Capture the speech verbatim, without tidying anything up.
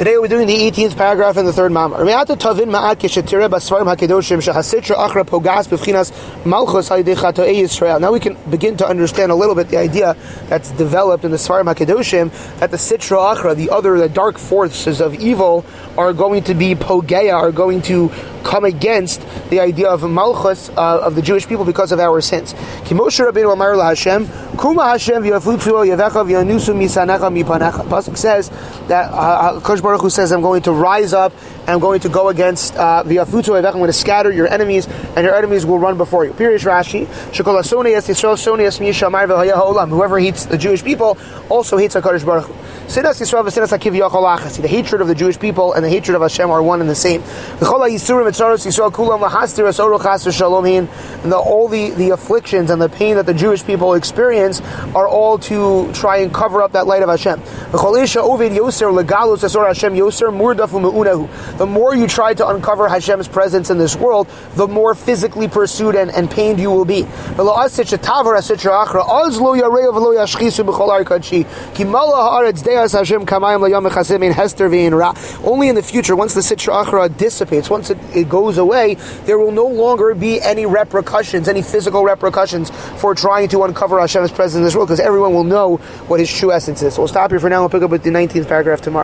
Today we're doing the eighteenth paragraph in the third mamar. Now we can begin to understand a little bit the idea that's developed in the Svarim HaKedoshim that the Sitra Achra, the other, the dark forces of evil, are going to be Pogeya, are going to come against the idea of Malchus uh, of the Jewish people because of our sins. Pasuk says that uh, Kosh Baruch Hu says, I'm going to rise up and I'm going to go against uh, the Afutu, I'm going to scatter your enemies and your enemies will run before you. Pirish Rashi, whoever hates the Jewish people also hates HaKadosh Baruch Hu. The hatred of the Jewish people and the hatred of Hashem are one and the same. And the, all the, the afflictions and the pain that the Jewish people experience are all to try and cover up that light of Hashem. The more you try to uncover Hashem's presence in this world, the more physically pursued and, and pained you will be. Only in the future, once the Sitra Achra dissipates, once it, it goes away, there will no longer be any repercussions, any physical repercussions for trying to uncover Hashem's presence in this world, because everyone will know what his true essence is. So we'll stop here for now and we'll pick up with the nineteenth paragraph tomorrow.